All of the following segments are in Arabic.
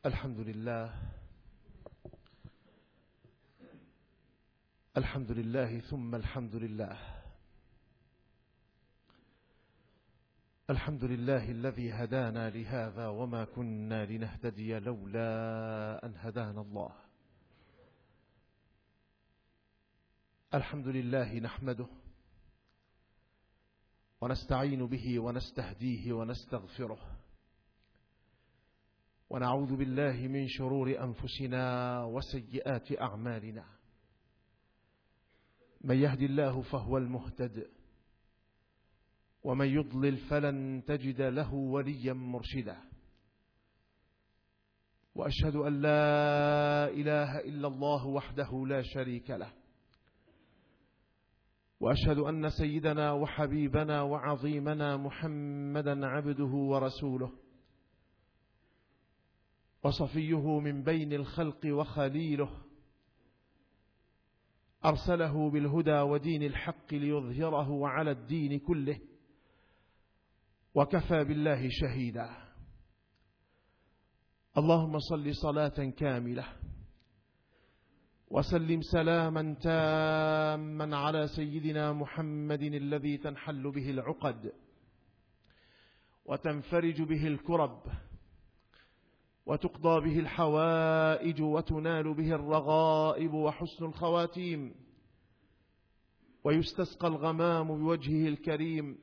الحمد لله. الحمد لله ثم الحمد لله. الحمد لله الذي هدانا لهذا وما كنا لنهتدي لولا أن هدانا الله. الحمد لله نحمده ونستعين به ونستهديه ونستغفره، ونعوذ بالله من شرور أنفسنا وسيئات أعمالنا. من يهد الله فهو المهتد، ومن يضلل فلن تجد له وليا مرشدا. وأشهد أن لا إله إلا الله وحده لا شريك له، وأشهد أن سيدنا وحبيبنا وعظيمنا محمدا عبده ورسوله، وصفيه من بين الخلق وخليله، أرسله بالهدى ودين الحق ليظهره على الدين كله، وكفى بالله شهيدا. اللهم صل صلاة كاملة وسلم سلاما تاما على سيدنا محمد الذي تنحل به العقد وتنفرج به الكرب وتقضى به الحوائج وتنال به الرغائب وحسن الخواتيم، ويستسقى الغمام بوجهه الكريم،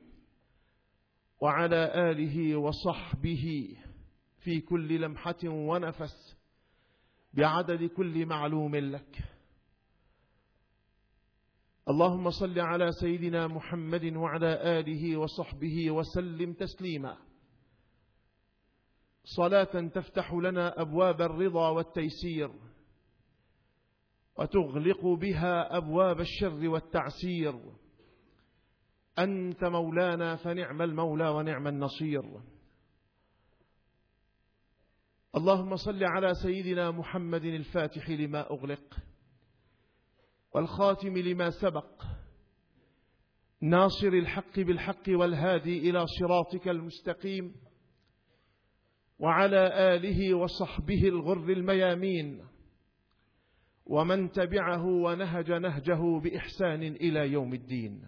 وعلى آله وصحبه في كل لمحة ونفس بعدد كل معلوم لك. اللهم صل على سيدنا محمد وعلى آله وصحبه وسلم تسليما، صلاة تفتح لنا أبواب الرضا والتيسير، وتغلق بها أبواب الشر والتعسير. أنت مولانا فنعم المولى ونعم النصير. اللهم صل على سيدنا محمد الفاتح لما أغلق والخاتم لما سبق، ناصر الحق بالحق والهادي إلى صراطك المستقيم، وعلى آله وصحبه الغر الميامين، ومن تبعه ونهج نهجه بإحسان إلى يوم الدين.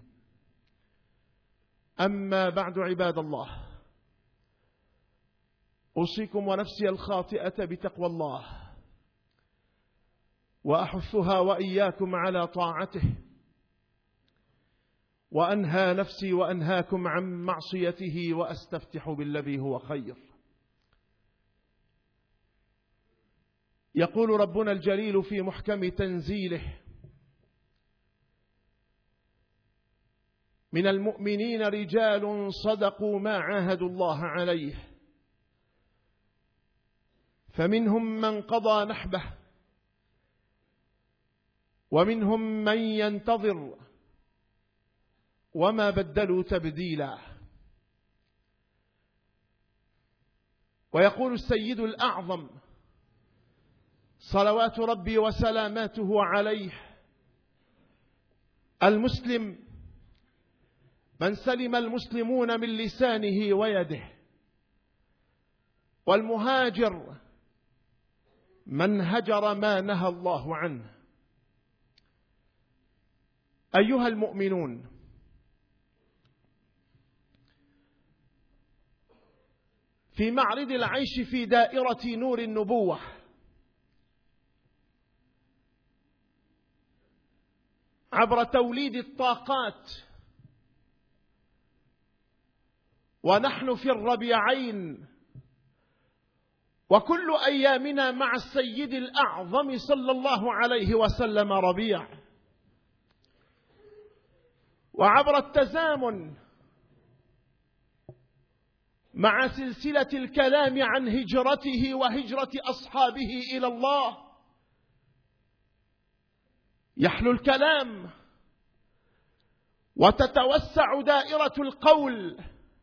أما بعد، عباد الله، أوصيكم ونفسي الخاطئة بتقوى الله، وأحثها وإياكم على طاعته، وأنهى نفسي وأنهاكم عن معصيته، وأستفتح بالذي هو خير. يقول ربنا الجليل في محكم تنزيله: من المؤمنين رجال صدقوا ما عاهدوا الله عليه، فمنهم من قضى نحبه، ومنهم من ينتظر، وما بدلوا تبديلا. ويقول السيد الأعظم صلوات ربي وسلاماته عليه: المسلم من سلم المسلمون من لسانه ويده، والمهاجر من هجر ما نهى الله عنه. أيها المؤمنون، في معرض العيش في دائرة نور النبوة، عبر توليد الطاقات، ونحن في الربيعين، وكل أيامنا مع السيد الأعظم صلى الله عليه وسلم ربيع، وعبر التزامن مع سلسلة الكلام عن هجرته وهجرة أصحابه إلى الله، يحلو الكلام وتتوسع دائرة القول،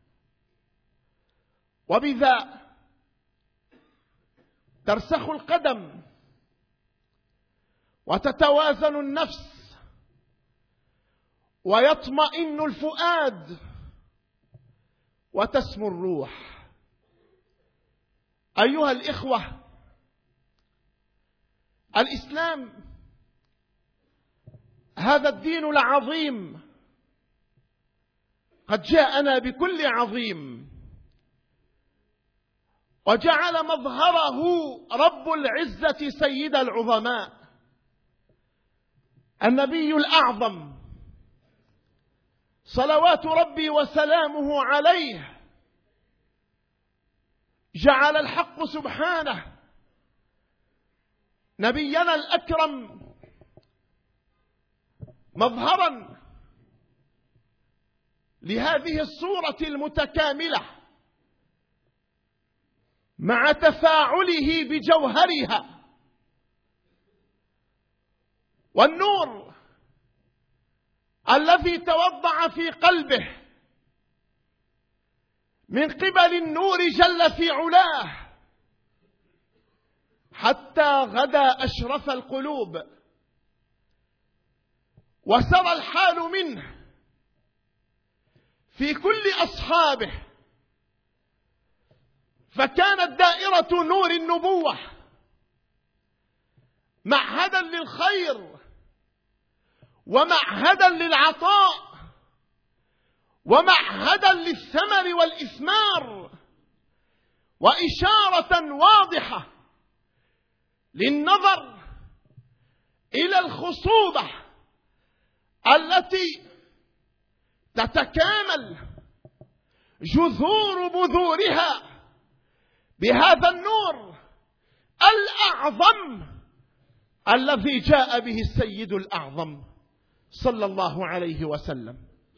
وبذا ترسخ القدم وتتوازن النفس ويطمئن الفؤاد وتسمو الروح. أيها الإخوة، الإسلام هذا الدين العظيم قد جاءنا بكل عظيم، وجعل مظهره رب العزة سيد العظماء النبي الأعظم صلوات ربي وسلامه عليه. جعل الحق سبحانه نبينا الأكرم مظهرا لهذه الصورة المتكاملة مع تفاعله بجوهرها، والنور الذي توضع في قلبه من قبل النور جل في علاه حتى غدا أشرف القلوب، وسرى الحال منه في كل أصحابه، فكانت دائرة نور النبوة معهدا للخير ومعهدا للعطاء ومعهدا للثمر والإثمار، وإشارة واضحة للنظر إلى الخصوبة التي تتكامل جذور بذورها بهذا النور الأعظم الذي جاء به السيد الأعظم صلى الله عليه وسلم.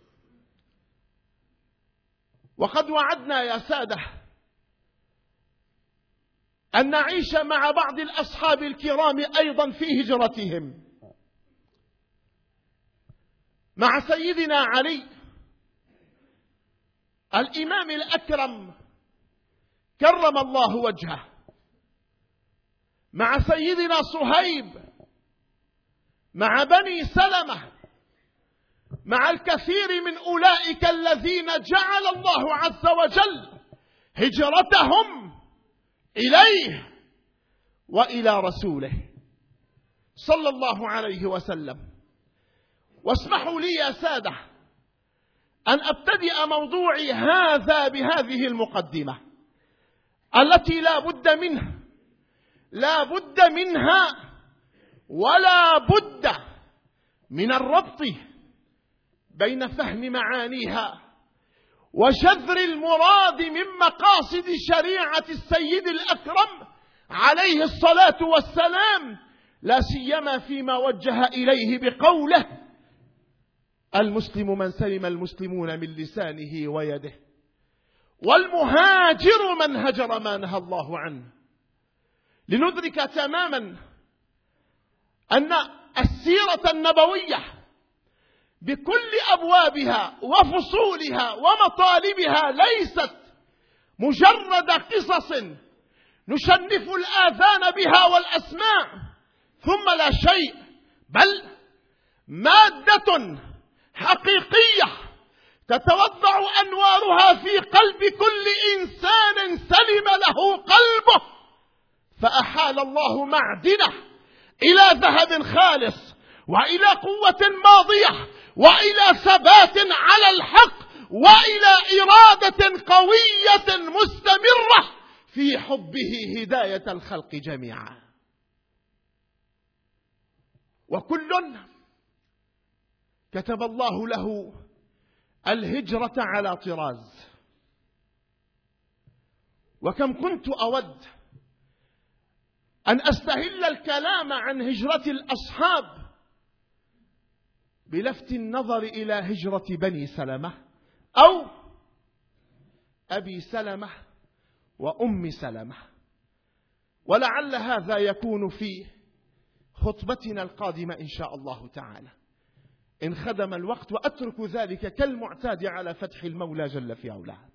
وقد وعدنا يا سادة أن نعيش مع بعض الأصحاب الكرام أيضا في هجرتهم، مع سيدنا علي الإمام الأكرم كرم الله وجهه، مع سيدنا صهيب، مع بني سلمة، مع الكثير من أولئك الذين جعل الله عز وجل هجرتهم إليه وإلى رسوله صلى الله عليه وسلم. واسمحوا لي يا سادة أن أبتدئ موضوعي هذا بهذه المقدمة التي لا بد منها ولا بد من الربط بين فهم معانيها وشذر المراد من مقاصد شريعة السيد الأكرم عليه الصلاة والسلام، لا سيما فيما وجه إليه بقوله: المسلم من سلم المسلمون من لسانه ويده، والمهاجر من هجر ما نهى الله عنه. لندرك تماما أن السيرة النبوية بكل أبوابها وفصولها ومطالبها ليست مجرد قصص نشنف الآذان بها والأسماع ثم لا شيء، بل مادة حقيقية تتوضع أنوارها في قلب كل إنسان سلم له قلبه، فأحال الله معدنه إلى ذهب خالص وإلى قوة ماضية وإلى ثبات على الحق وإلى إرادة قوية مستمرة في حبه هداية الخلق جميعا. وكل كتب الله له الهجرة على طراز. وكم كنت أود أن أستهل الكلام عن هجرة الأصحاب بلفت النظر إلى هجرة بني سلمة أو أبي سلمة وأم سلمة، ولعل هذا يكون في خطبتنا القادمة إن شاء الله تعالى إن خدم الوقت، وأترك ذلك كالمعتاد على فتح المولى جل في علاه.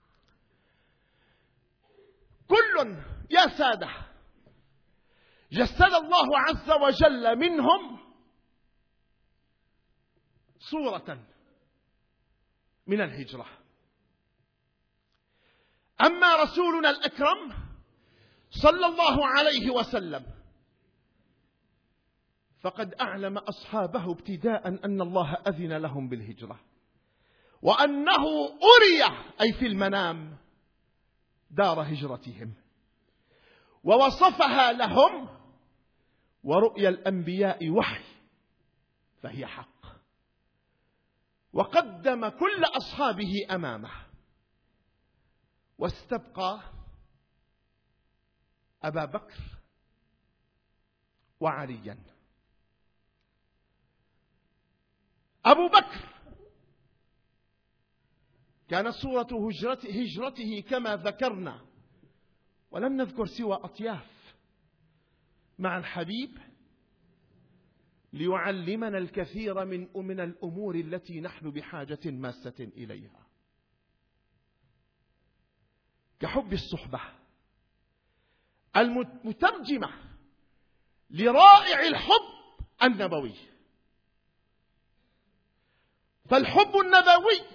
كل يا سادة جسد الله عز وجل منهم صورة من الهجرة. أما رسولنا الأكرم صلى الله عليه وسلم فقد أعلم أصحابه ابتداء أن الله أذن لهم بالهجرة، وأنه أري أي في المنام دار هجرتهم ووصفها لهم، ورؤيا الأنبياء وحي فهي حق، وقدم كل أصحابه أمامه، واستبقى أبا بكر وعليا. أبو بكر كانت صورة هجرته كما ذكرنا، ولم نذكر سوى أطياف، مع الحبيب ليعلمنا الكثير من الأمور التي نحن بحاجة ماسة إليها، كحب الصحبة المترجمة لرائع الحب النبوي. فالحب النبوي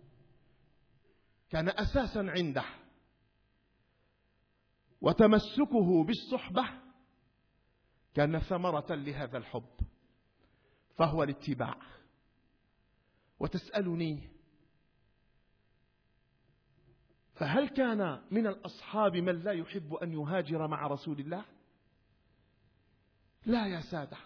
كان أساسا عنده، وتمسكه بالصحبة كان ثمرة لهذا الحب، فهو الاتباع. وتسألني فهل كان من الأصحاب من لا يحب أن يهاجر مع رسول الله؟ لا يا سادة،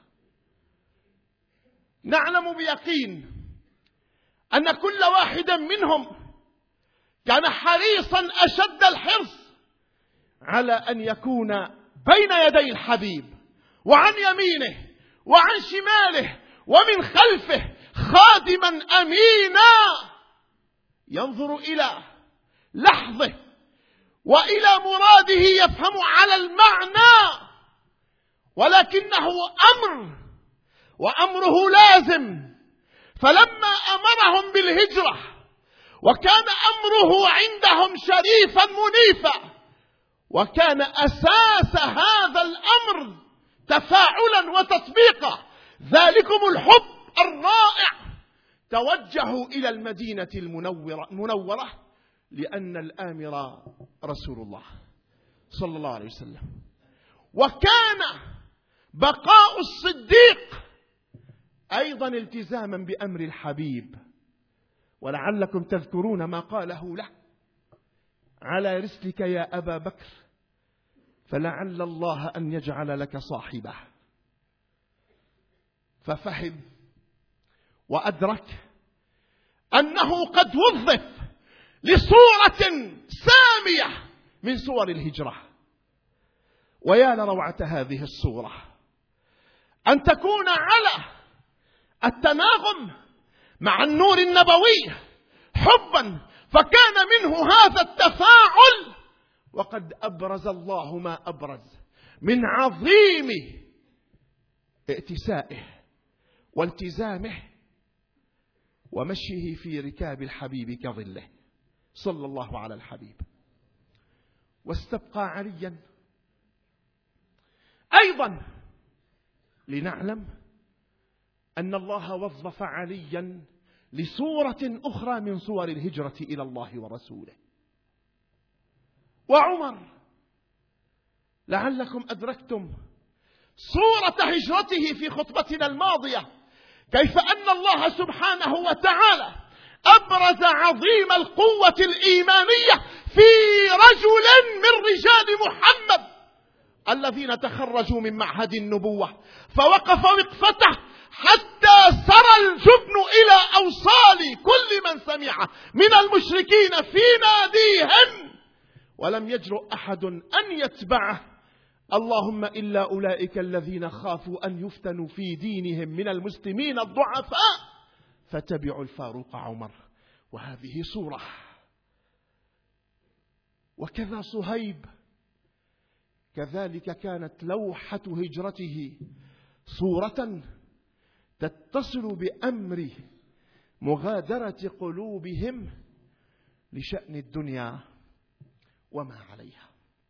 نعلم بيقين أن كل واحد منهم كان حريصا أشد الحرص على أن يكون بين يدي الحبيب، وعن يمينه وعن شماله ومن خلفه، خادما أمينا ينظر إلى لحظه وإلى مراده، يفهم على المعنى، ولكنه أمر وأمره لازم. فلما أمرهم بالهجرة وكان أمره عندهم شريفا منيفا، وكان أساس هذا الأمر تفاعلا وتطبيقا ذلكم الحب الرائع، توجهوا إلى المدينة المنورة، لأن الآمر رسول الله صلى الله عليه وسلم. وكان بقاء الصديق أيضا التزاما بأمر الحبيب، ولعلكم تذكرون ما قاله له: على رسلك يا أبا بكر فلعل الله أن يجعل لك صاحبه. ففهم وأدرك أنه قد وظف لصورة سامية من صور الهجرة. ويا لروعة هذه الصورة أن تكون على التناغم مع النور النبوي حبا، فكان منه هذا التفاعل، وقد أبرز الله ما أبرز من عظيم ائتسائه والتزامه ومشيه في ركاب الحبيب كظله صلى الله على الحبيب. واستبقى عليا أيضا لنعلم أن الله وظف عليا لصورة أخرى من صور الهجرة إلى الله ورسوله. وعمر، لعلكم أدركتم صورة هجرته في خطبتنا الماضية، كيف أن الله سبحانه وتعالى أبرز عظيم القوة الإيمانية في رجل من رجال محمد الذين تخرجوا من معهد النبوة، فوقف وقفته حتى سرى الجبن إلى أوصال كل من سمع من المشركين في ناديهم، ولم يجرؤ أحد أن يتبعه، اللهم إلا أولئك الذين خافوا أن يفتنوا في دينهم من المسلمين الضعفاء فتبعوا الفاروق عمر. وهذه صورة. وكذا صهيب، كذلك كانت لوحة هجرته صورة تتصل بأمر مغادرة قلوبهم لشأن الدنيا وما عليها.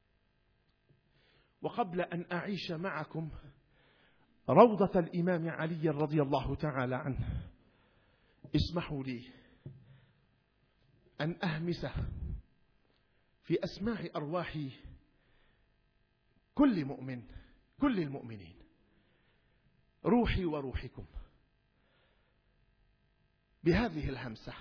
وقبل أن أعيش معكم روضة الإمام علي رضي الله تعالى عنه، اسمحوا لي أن أهمس في أسماع أرواح كل المؤمنين، كل المؤمنين، روحي وروحكم بهذه الهمسة،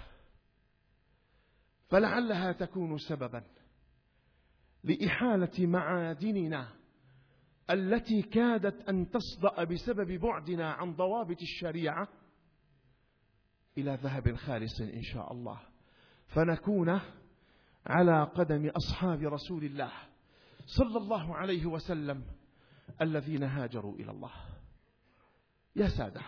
فلعلها تكون سببا لإحالة معادننا التي كادت أن تصدأ بسبب بعدنا عن ضوابط الشريعة إلى ذهب خالص إن شاء الله، فنكون على قدم أصحاب رسول الله صلى الله عليه وسلم الذين هاجروا إلى الله. يا سادة،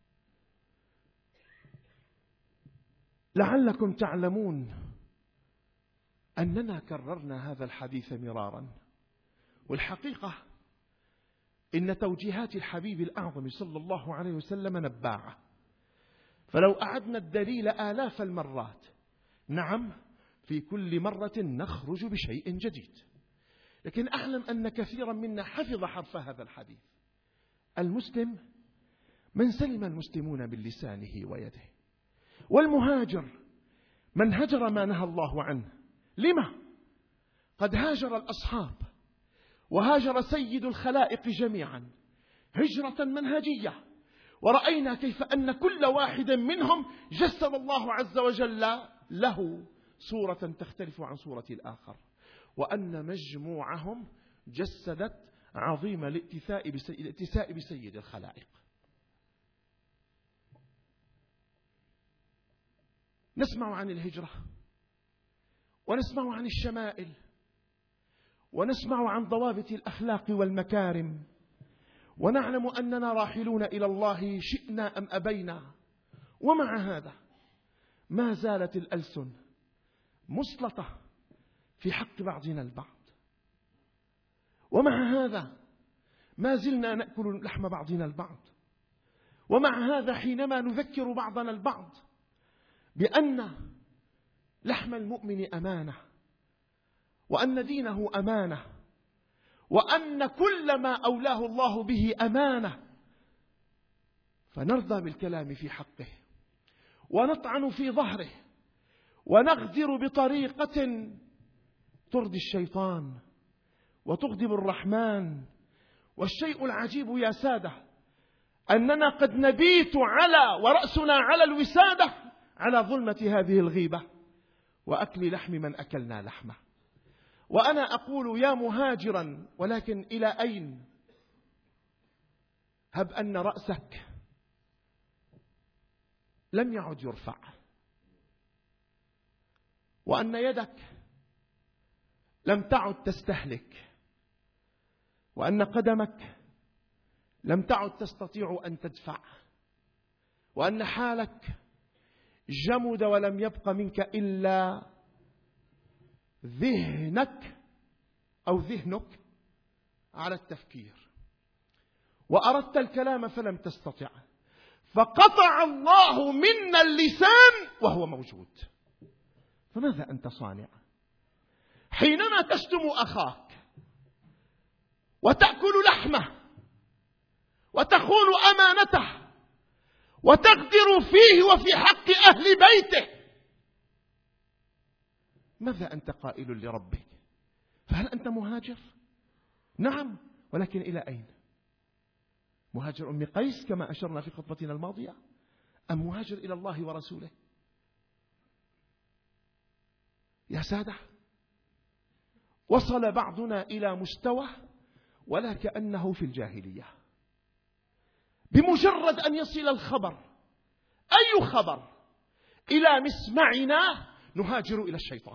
لعلكم تعلمون أننا كررنا هذا الحديث مرارا، والحقيقة إن توجيهات الحبيب الأعظم صلى الله عليه وسلم نباعة، فلو أعدنا الدليل آلاف المرات نعم في كل مرة نخرج بشيء جديد، لكن أعلم أن كثيرا منا حفظ حرف هذا الحديث. المسلم من سلم المسلمون من لسانه ويده، والمهاجر من هجر ما نهى الله عنه. لما؟ قد هاجر الأصحاب وهاجر سيد الخلائق جميعا هجرة منهجية، ورأينا كيف أن كل واحد منهم جسد الله عز وجل له صورة تختلف عن صورة الآخر، وأن مجموعهم جسدت عظيم الاتساء بسيد الخلائق. نسمع عن الهجرة، ونسمع عن الشمائل، ونسمع عن ضوابط الأخلاق والمكارم، ونعلم أننا راحلون إلى الله شئنا أم أبينا، ومع هذا ما زالت الألسن مسلطة في حق بعضنا البعض، ومع هذا ما زلنا نأكل لحم بعضنا البعض، ومع هذا حينما نذكر بعضنا البعض بأن لحم المؤمن أمانة، وأن دينه أمانة، وأن كل ما أولاه الله به أمانة، فنرضى بالكلام في حقه ونطعن في ظهره ونغدر بطريقة ترضي الشيطان وتغضب الرحمن. والشيء العجيب يا سادة أننا قد نبيت ورأسنا على الوسادة على ظلمة هذه الغيبة وأكل لحم من أكلنا لحمه. وأنا أقول يا مهاجرا، ولكن إلى أين؟ هب أن رأسك لم يعد يرفع، وأن يدك لم تعد تستهلك، وأن قدمك لم تعد تستطيع أن تدفع، وأن حالك جمد ولم يبق منك إلا ذهنك أو ذهنك على التفكير، وأردت الكلام فلم تستطع، فقطع الله منا اللسان وهو موجود. فماذا أنت صانع حينما تشتم أخاك وتأكل لحمه وتخون أمانته وتغدر فيه وفي حق أهل بيته؟ ماذا أنت قائل لربك؟ فهل أنت مهاجر؟ نعم، ولكن إلى أين؟ مهاجر أم قيس كما أشرنا في خطبتنا الماضية، أم مهاجر إلى الله ورسوله؟ يا سادة، وصل بعضنا إلى مستوى ولا كأنه في الجاهلية. بمجرد أن يصل الخبر، أي خبر، إلى مسمعنا نهاجر إلى الشيطان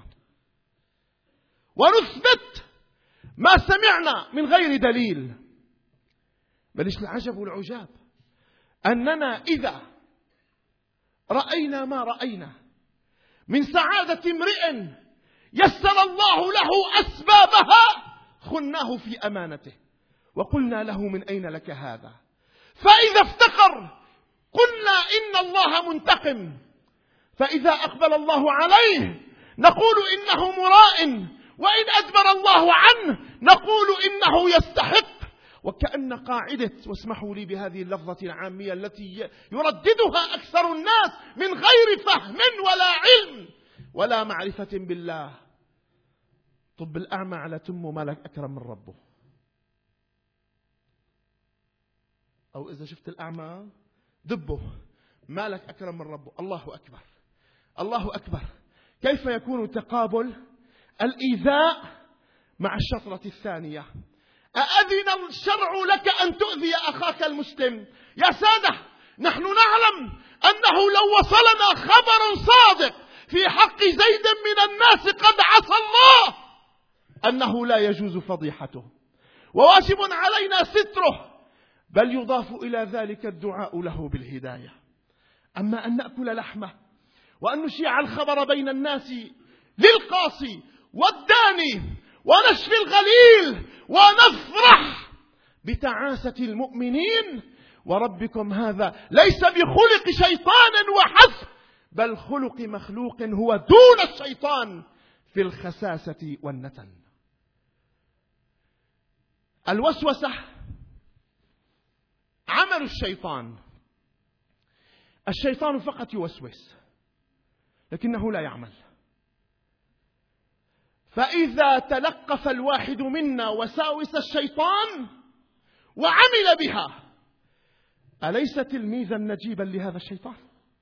ونثبت ما سمعنا من غير دليل. بل العجب والعجاب أننا إذا رأينا ما رأينا من سعادة امرئ يسر الله له أسبابها خناه في أمانته وقلنا له من أين لك هذا؟ فإذا افتقر قلنا إن الله منتقم، فإذا أقبل الله عليه نقول إنه مراء، وإن أدبر الله عنه نقول إنه يستحق. وكأن قاعدة، واسمحوا لي بهذه اللفظة العامية التي يرددها أكثر الناس من غير فهم ولا علم ولا معرفة بالله: طب الأعمى على تمه مالك أكرم من ربه. أو إذا شفت الأعمى دبه، مالك أكرم من ربه. الله أكبر، الله أكبر. كيف يكون تقابل الإيذاء مع الشطرة الثانية؟ أأذن الشرع لك أن تؤذي أخاك المسلم؟ يا سادة، نحن نعلم أنه لو وصلنا خبر صادق في حق زيد من الناس قد عصى الله أنه لا يجوز فضيحته وواجب علينا ستره، بل يضاف إلى ذلك الدعاء له بالهداية. أما أن نأكل لحمه وأن نشيع الخبر بين الناس للقاصي والداني ونشفي الغليل ونفرح بتعاسة المؤمنين وربكم، هذا ليس بخلق شيطان وحسب، بل خلق مخلوق هو دون الشيطان في الخساسة والنتن. الوسوسة عمل الشيطان. الشيطان فقط يوسوس لكنه لا يعمل. فإذا تلقف الواحد منا وساوس الشيطان وعمل بها، أليس تلميذا نجيبا لهذا الشيطان؟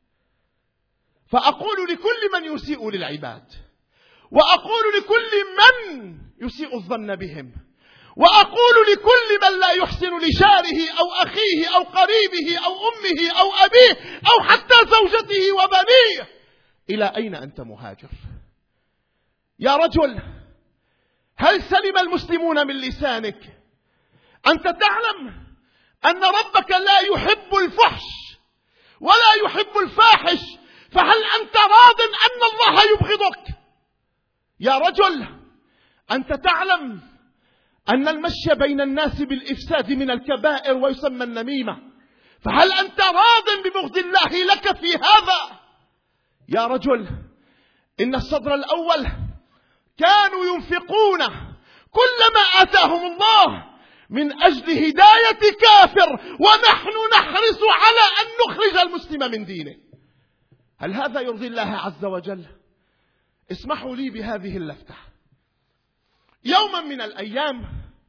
فأقول لكل من يسيء للعباد، وأقول لكل من يسيء الظن بهم، وأقول لكل من لا يحسن لجاره أو أخيه أو قريبه أو أمه أو أبيه أو حتى زوجته وبنيه: إلى أين أنت مهاجر؟ يا رجل، هل سلم المسلمون من لسانك؟ أنت تعلم أن ربك لا يحب الفحش ولا يحب الفاحش، فهل أنت راض أن الله يبغضك؟ يا رجل، أنت تعلم أن المشي بين الناس بالإفساد من الكبائر ويسمى النميمة، فهل أنت راض ببغض الله لك في هذا؟ يا رجل، إن الصدر الأول كانوا ينفقون كل ما آتاهم الله من أجل هداية كافر، ونحن نحرص على أن نخرج المسلم من دينه. هل هذا يرضي الله عز وجل؟ اسمحوا لي بهذه اللفتة. يوما من الأيام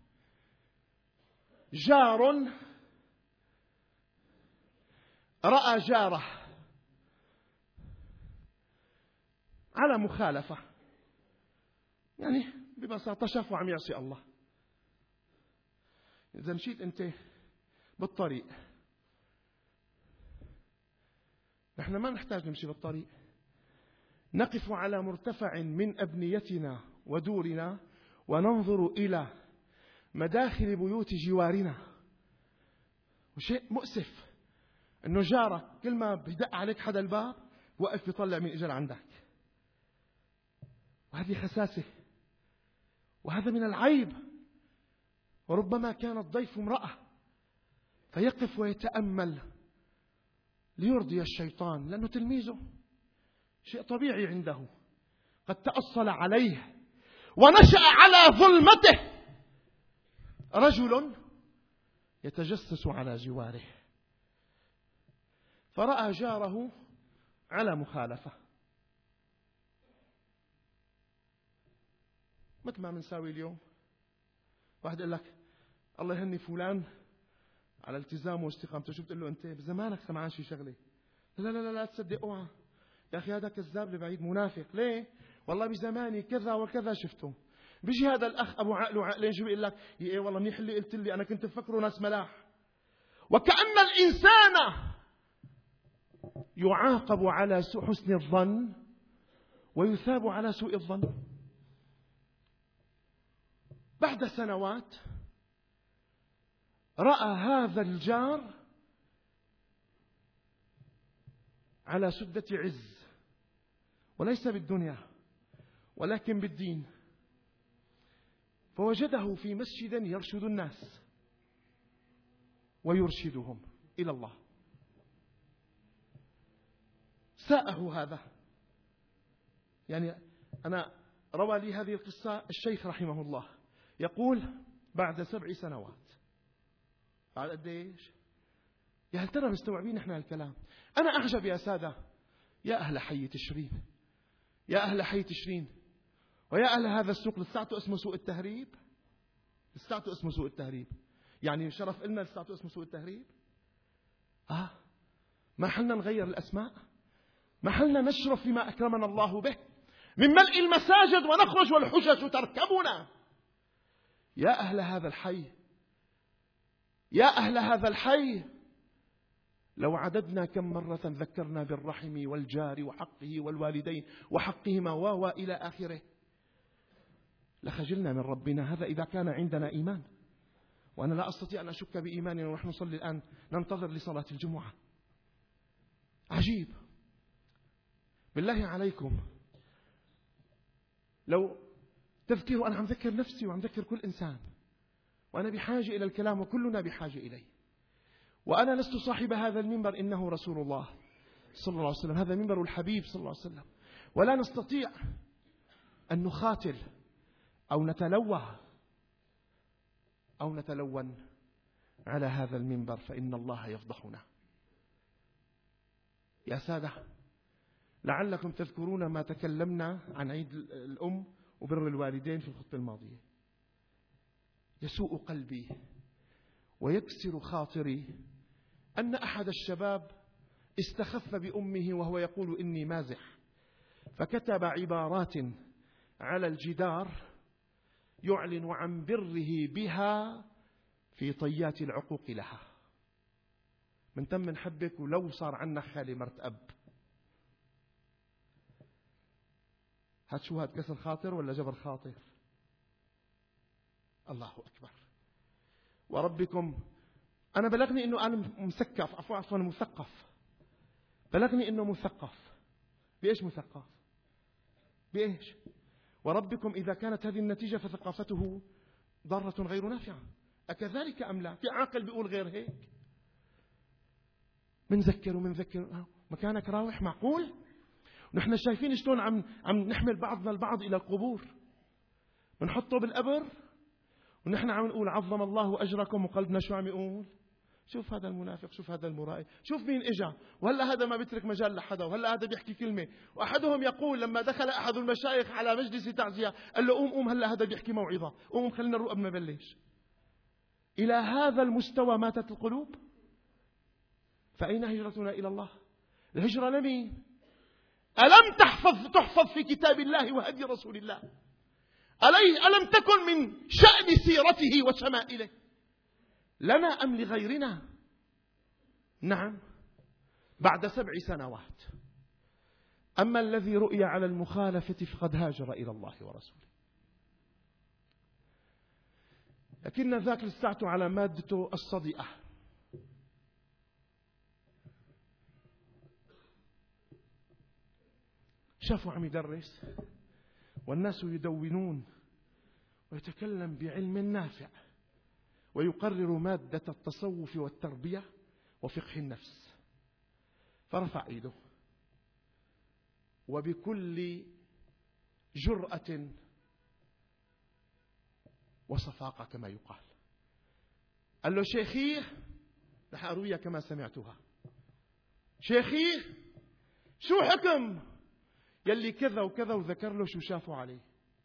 جار رأى جاره على مخالفة، يعني ببساطة شافوا عم يعصي الله. إذا مشيت أنت بالطريق، نحن ما نحتاج نمشي بالطريق، نقف على مرتفع من أبنيتنا ودورنا وننظر إلى مداخل بيوت جوارنا. وشيء مؤسف أنه جارك كل ما بيدق عليك حدا الباب وقف بيطلع من إجل عندك، وهذه خساسة، وهذا من العيب. وربما كان الضيف امرأة فيقف ويتأمل ليرضي الشيطان، لأنه تلميذه، شيء طبيعي عنده، قد تأصل عليه ونشأ على ظلمته. رجل يتجسس على جواره، فرأى جاره على مخالفة، مثل ما بنساوي اليوم. واحد يقول لك الله يهني فلان على التزامه واستقامته، شو بتقول له انت؟ بزمانك سمعان شي شغله. لا لا لا لا تصدق، اوعى يا اخي، هذا كذاب لبعيد، منافق. ليه؟ والله بزماني كذا وكذا شفته. بيجي هذا الاخ ابو عقل وعقلين، شو بيقول لك؟ ايه والله منيح اللي قلت لي، انا كنت بفكره ناس ملاح. وكأن الانسان يعاقب على حسن الظن ويثاب على سوء الظن. بعد سنوات رأى هذا الجار على سدة عز، وليس بالدنيا ولكن بالدين، فوجده في مسجد يرشد الناس ويرشدهم إلى الله. ساءه هذا. يعني أنا روى لي هذه القصة الشيخ رحمه الله، يقول بعد 7 سنوات. بعد قد ايش؟ يا هل ترى مستوعبين احنا الكلام؟ أنا أعجب يا سادة، يا أهل حي تشرين، يا أهل حي تشرين، ويا أهل هذا السوق. لساعته اسمه سوق التهريب، لساعته اسمه سوق التهريب. يعني شرف إلنا لساعته اسمه سوق التهريب. ما حلنا نغير الأسماء؟ ما حلنا نشرف بما أكرمنا الله به من ملء المساجد ونخرج والحجج تركبنا؟ يا أهل هذا الحي، يا أهل هذا الحي، لو عددنا كم مرة ذكرنا بالرحم والجار وحقه والوالدين وحقهما إلى آخره لخجلنا من ربنا. هذا إذا كان عندنا إيمان، وأنا لا أستطيع أن أشك بإيماننا ونحن نصلي الآن ننتظر لصلاة الجمعة. عجيب. بالله عليكم لو تذكروا، أنا عم ذكر نفسي وعم ذكر كل إنسان، وأنا بحاجة إلى الكلام وكلنا بحاجة إليه، وأنا لست صاحب هذا المنبر، إنه رسول الله صلى الله عليه وسلم، هذا منبر الحبيب صلى الله عليه وسلم، ولا نستطيع أن نخاتل أو نتلوى أو نتلون على هذا المنبر، فإن الله يفضحنا. يا سادة، لعلكم تذكرون ما تكلمنا عن عيد الأم وبر الوالدين في الخطبة الماضية. يسوء قلبي ويكسر خاطري أن أحد الشباب استخف بأمه وهو يقول إني مازح، فكتب عبارات على الجدار يعلن عن بره بها في طيات العقوق لها. من تم نحبك ولو صار عنا خالي مرت أب. هاد شو هاد، كسر خاطر ولا جبر خاطر؟ الله أكبر. وربكم أنا بلغني إنه أنا مسكف، عفوا مثقف، بلغني إنه مثقف. بإيش مثقف؟ بإيش؟ وربكم إذا كانت هذه النتيجة فثقافته ضارة غير نافعة، أكذلك أم لا؟ في عاقل بيقول غير هيك؟ منذكر مكانك راوح معقول؟ ونحن شايفين شلون عم نحمل بعضنا البعض إلى القبور، بنحطه بالقبر ونحن عم نقول عظم الله أجركم، وقلبنا شو عم يقول؟ شوف هذا المنافق، شوف هذا المرائي، شوف مين إجا، وهلا هذا ما بيترك مجال لحدا، وهلا هذا بيحكي كلمة. وأحدهم يقول لما دخل أحد المشايخ على مجلس تعزية قال له قوم هلا هذا بيحكي موعظة، قوم خلينا نروح قبل ما نبلش. إلى هذا المستوى ماتت القلوب. فأين هجرتنا إلى الله؟ الهجرة لمين؟ ألم تحفظ في كتاب الله وهدي رسول الله؟ ألم تكن من شأن سيرته وشمائله لنا أم لغيرنا؟ نعم، بعد 7 سنوات. أما الذي رؤي على المخالفة فقد هاجر إلى الله ورسوله. لكن ذاك لسعته على مادته الصديئة. شافوا عم يدرس والناس يدونون ويتكلم بعلم نافع ويقرر مادة التصوف والتربية وفقه النفس، فرفع ايده وبكل جرأة وصفاقة كما يقال قال له شيخي، رح أرويها كما سمعتها، شيخي شو حكم يلي كذا وكذا، وذكر له شو شافوا عليه.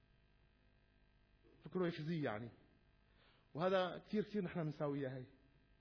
فكروا يخزي يعني، وهذا كثير نحن بنساويها هي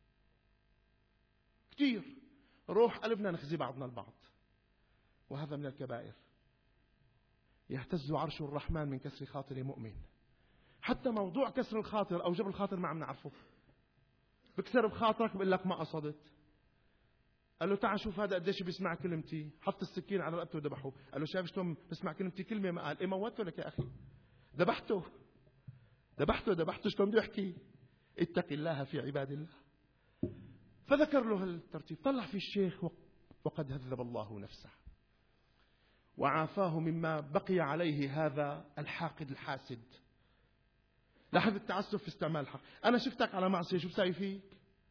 كثير، روح قلبنا نخزي بعضنا البعض، وهذا من الكبائر. يهتز عرش الرحمن من كسر خاطر مؤمن. حتى موضوع كسر الخاطر أو جبر الخاطر ما عم نعرفه. بكسر بخاطرك بقول لك ما قصدت. قال له تعال شوف هذا قديش بيسمع كلمتي، حط السكين على رقبته وذبحه. قال له شايف شلون بسمع كلمتي كلمة ما قال، إيه موته لك يا أخي، ذبحته شلون بده يحكي، اتق الله في عباد الله. فذكر له الترتيب. طلع في الشيخ وقد هذب الله نفسه وعافاه مما بقي عليه هذا الحاقد الحاسد. لاحظ التعسف في استعمال الحق. أنا شفتك على معصية، شو بساوي فيك؟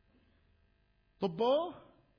طبه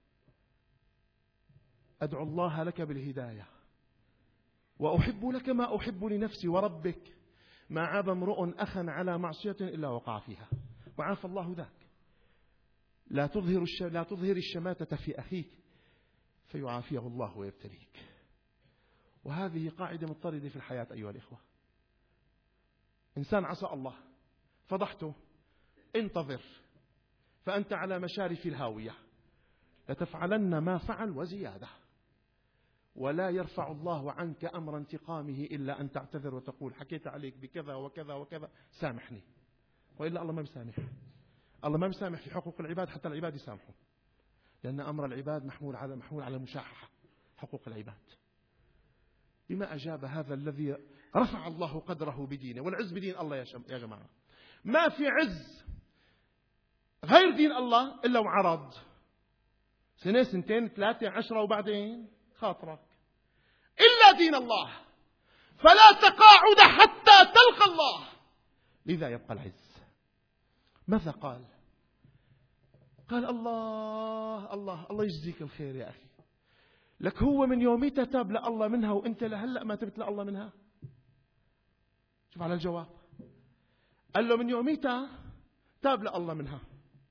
أدعو الله لك بالهداية وأحب لك ما أحب لنفسي، وربك ما عاب امرؤ أخا على معصية إلا وقع فيها، وعاف الله ذاك. لا تظهر الشماتة في أخيك فيعافيه الله ويبتليك. وهذه قاعدة مضطردة في الحياة أيها الإخوة. إنسان عصى الله، فضحته، انتظر، فأنت على مشارف الهاوية. لتفعلن ما فعل وزيادة، ولا يرفع الله عنك أمر انتقامه إلا أن تعتذر وتقول حكيت عليك بكذا وكذا وكذا سامحني، وإلا الله ما بيسامح. الله ما بيسامح في حقوق العباد حتى العباد يسامحوا، لأن أمر العباد محمول على مشاحة حقوق العباد. بما أجاب هذا الذي رفع الله قدره بدينه، والعز بدين الله يا جماعة. ما في عز غير دين الله إلا وعرض، سنة سنتين 3 10 وبعدين خاطرك، إلا دين الله فلا تقاعد حتى تلقى الله، لذا يبقى العز. ماذا قال؟ قال الله الله الله يجزيك الخير يا أخي، لك هو من يوميتها تاب لله منها وانت لهلأ ما تبت لله منها. شوف على الجواب، قال له من يوميتها تاب لله منها،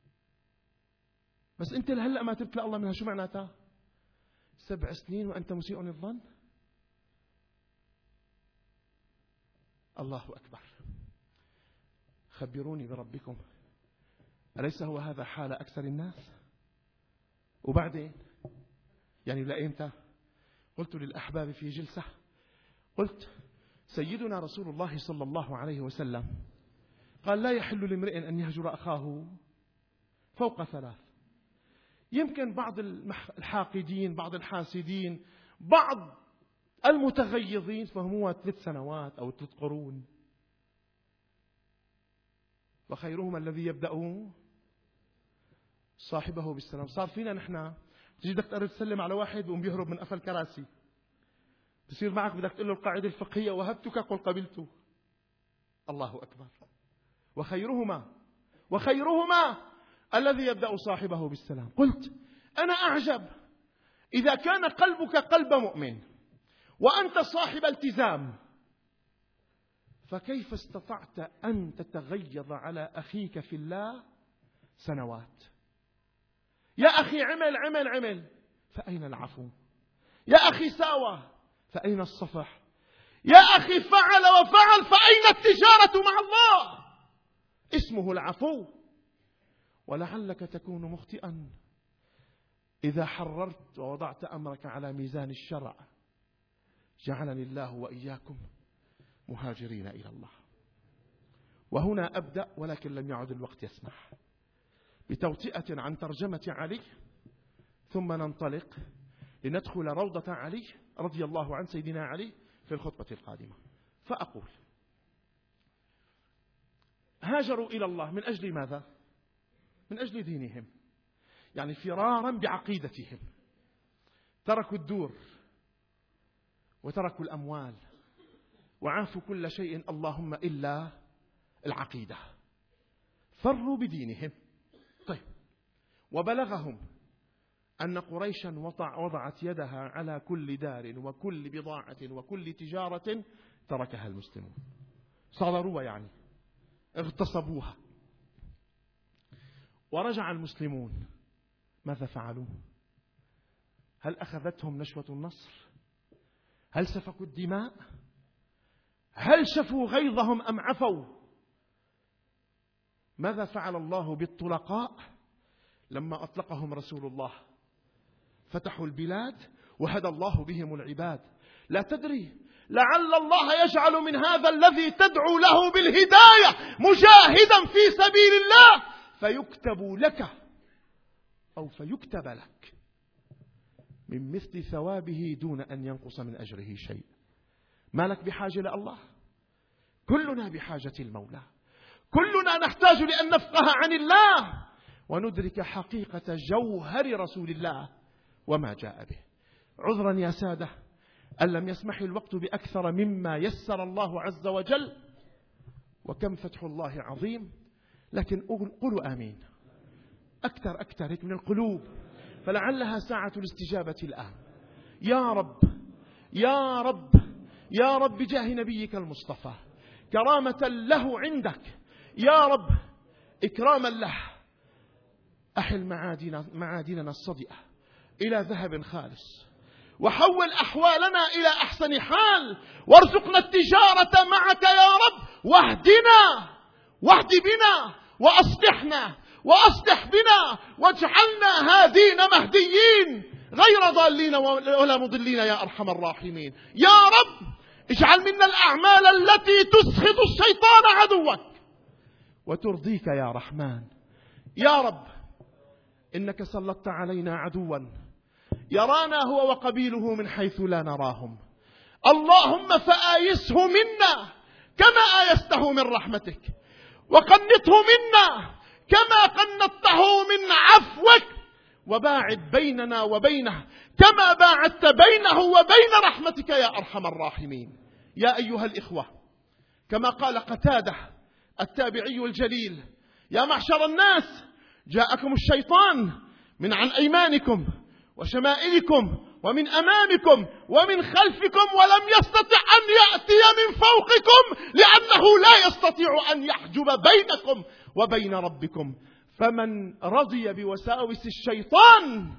بس انت لهلأ ما تبت لله منها. شو معناتها؟ 7 سنين وانت مسيء الظن. الله أكبر. خبروني بربكم، أليس هو هذا حال أكثر الناس؟ وبعدين يعني لأيمتى؟ قلت للأحباب في جلسة، قلت سيدنا رسول الله صلى الله عليه وسلم قال لا يحل لامرئ أن يهجر أخاه فوق 3. يمكن بعض الحاقدين، بعض الحاسدين، بعض المتغيظين فهموها 3 سنوات أو 3 قرون. وخيرهم الذي يبدأ صاحبه بالسلام. صار فينا نحن تجي بدك تقرب تسلم على واحد وهم بيهرب من قفل كراسي، بصير معك بدك تقول له القاعدة الفقهية وهبتك قل قبلته. الله أكبر. وخيرهما الذي يبدأ صاحبه بالسلام. قلت أنا أعجب إذا كان قلبك قلب مؤمن وأنت صاحب التزام، فكيف استطعت أن تتغيظ على أخيك في الله سنوات؟ يا أخي عمل فأين العفو؟ يا أخي ساوى فأين الصفح؟ يا أخي فعل وفعل فأين التجارة مع الله؟ اسمه العفو. ولعلك تكون مخطئا إذا حررت ووضعت أمرك على ميزان الشرع. جعلني الله وإياكم مهاجرين إلى الله. وهنا أبدأ، ولكن لم يعد الوقت يسمح، بتوطئة عن ترجمة علي، ثم ننطلق لندخل روضة علي رضي الله عن سيدنا علي في الخطبة القادمة. فأقول هاجروا إلى الله من أجل ماذا؟ من أجل دينهم، يعني فرارا بعقيدتهم. تركوا الدور وتركوا الأموال وعافوا كل شيء اللهم إلا العقيدة، فروا بدينهم. طيب، وبلغهم أن قريشا وضعت يدها على كل دار وكل بضاعة وكل تجارة تركها المسلمون، صادروها يعني اغتصبوها. ورجع المسلمون، ماذا فعلوا؟ هل أخذتهم نشوة النصر؟ هل سفكوا الدماء؟ هل شفوا غيظهم أم عفوا؟ ماذا فعل الله بالطلقاء لما أطلقهم رسول الله؟ فتحوا البلاد وهدى الله بهم العباد. لا تدري، لعل الله يجعل من هذا الذي تدعو له بالهداية مجاهدا في سبيل الله فيكتب لك أو فيكتب لك من مثل ثوابه دون أن ينقص من أجره شيء. ما لك بحاجة لله؟ كلنا بحاجة المولى، كلنا نحتاج لأن نفقه عن الله وندرك حقيقة جوهر رسول الله وما جاء به. عذرا يا سادة أن لم يسمح الوقت بأكثر مما يسر الله عز وجل، وكم فتح الله عظيم، لكن قولوا آمين أكثر هيك من القلوب، فلعلها ساعة الاستجابة الآن. يا رب يا رب يا رب بجاه نبيك المصطفى، كرامة له عندك يا رب، إكراما له، أحل معادننا الصدئة إلى ذهب خالص، وحول أحوالنا إلى أحسن حال، وارزقنا التجارة معك يا رب، واهد بنا وأصلحنا وأصلح بنا واجعلنا هادين مهديين غير ضالين ولا مضلين يا أرحم الراحمين. يا رب اجعل منا الأعمال التي تسخط الشيطان عدوك وترضيك يا رحمن. يا رب إنك سلطت علينا عدوا يرانا هو وقبيله من حيث لا نراهم، اللهم فآيسه منا كما آيسته من رحمتك، وقنطه منا كما قنطته من عفوك، وباعد بيننا وبينه كما باعدت بينه وبين رحمتك يا أرحم الراحمين. يا أيها الإخوة، كما قال قتادة التابعي الجليل: يا معشر الناس، جاءكم الشيطان من عن أيمانكم وشمائلكم ومن أمامكم ومن خلفكم، ولم يستطع أن يأتي من فوقكم لأنه لا يستطيع أن يحجب بينكم وبين ربكم. فمن رضي بوساوس الشيطان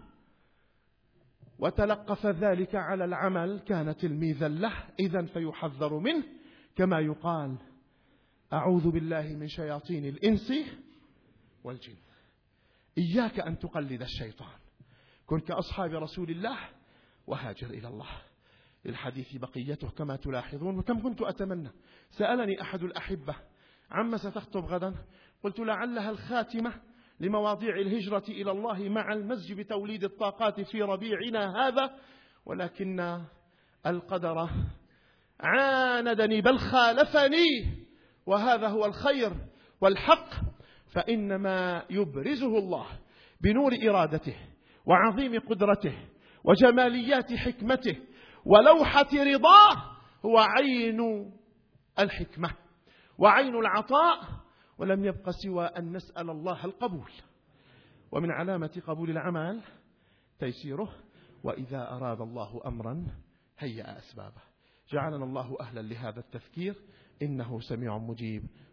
وتلقف ذلك على العمل كان تلميذا له، إذن فيحذر منه، كما يقال: أعوذ بالله من شياطين الإنس والجن. إياك أن تقلد الشيطان، كن كأصحاب رسول الله وهاجر إلى الله. للحديث بقيته كما تلاحظون. وكم كنت أتمنى، سألني أحد الأحبة: عما ستخطب غدا؟ قلت: لعلها الخاتمة لمواضيع الهجرة إلى الله مع المزج بتوليد الطاقات في ربيعنا هذا، ولكن القدر عاندني بل خالفني، وهذا هو الخير والحق، فإنما يبرزه الله بنور إرادته وعظيم قدرته وجماليات حكمته ولوحة رضاه، هو عين الحكمة وعين العطاء، ولم يبق سوى أن نسأل الله القبول. ومن علامة قبول العمل تيسيره، وإذا أراد الله أمرا هيأ أسبابه. جعلنا الله أهلا لهذا التفكير، إنه سميع مجيب.